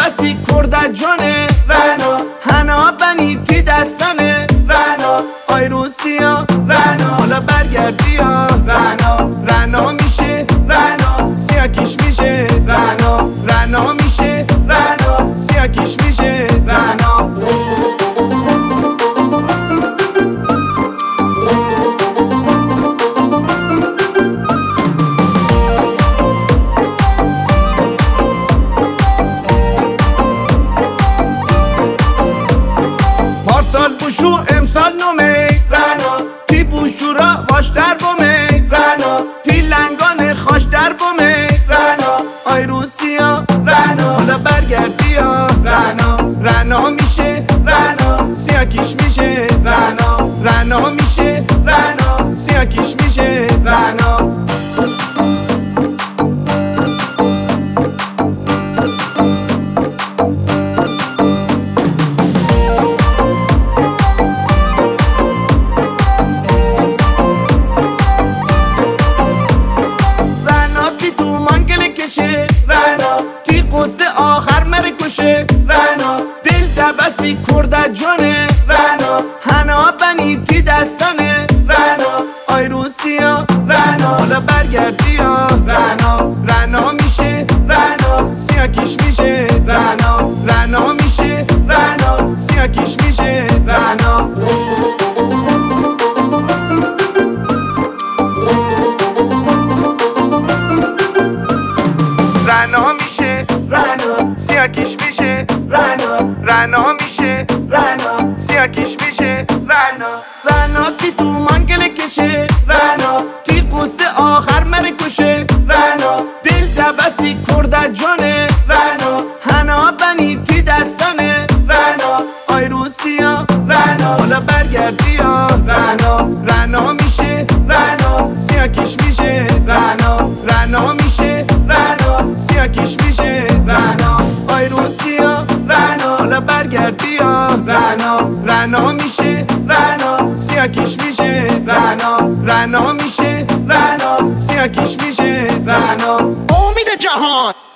بسی کرد جانه رنا هنا بنی تی دستانه رنا آی روسیا رنا حالا برگردی یا رنا میشه رنا سیاکیش میشه رنا میشه رنا سیاکیش میشه رنا پارسال بوشو امسال نومه رنا تی بوشو را واش در بومه رنا تی لنگان خاش در بومه رنا آی روسیا رنا حالا برگردی یا رنا میشه رنا سیاکیش میشه رنا میشه رنا سیاکیش میشه رنا رنا تی قصه آخر مره کشه رنا دل دبسی کرد جانه رنا هنا بنی تی دستانه رنا آی روسیا رنا حالا برگردی یا رنا میشه رنا سیاکیش میشه رنا میشه رنا سیاکیش میشه رنا رنا میشه رنا سیاکیش میشه رنا میشه رنا سیاکیش میشه رنا تی تو منگل کشه رنا تی قصه آخر مره کشه رنا دل دبسی کرد جانه رنا هنا بنی تی دستانه رنا آی روسیا رنا حالا برگردی یا رنا میشه رنا سیاکیش میشه رنا میشه رنا سیاکیش میشه رنا آی روسیا رنا حالا برگردی یا رنا میشه رنا سیاکیش میشه رنا میشه رنا سیاکیش میشه رنا امید جهان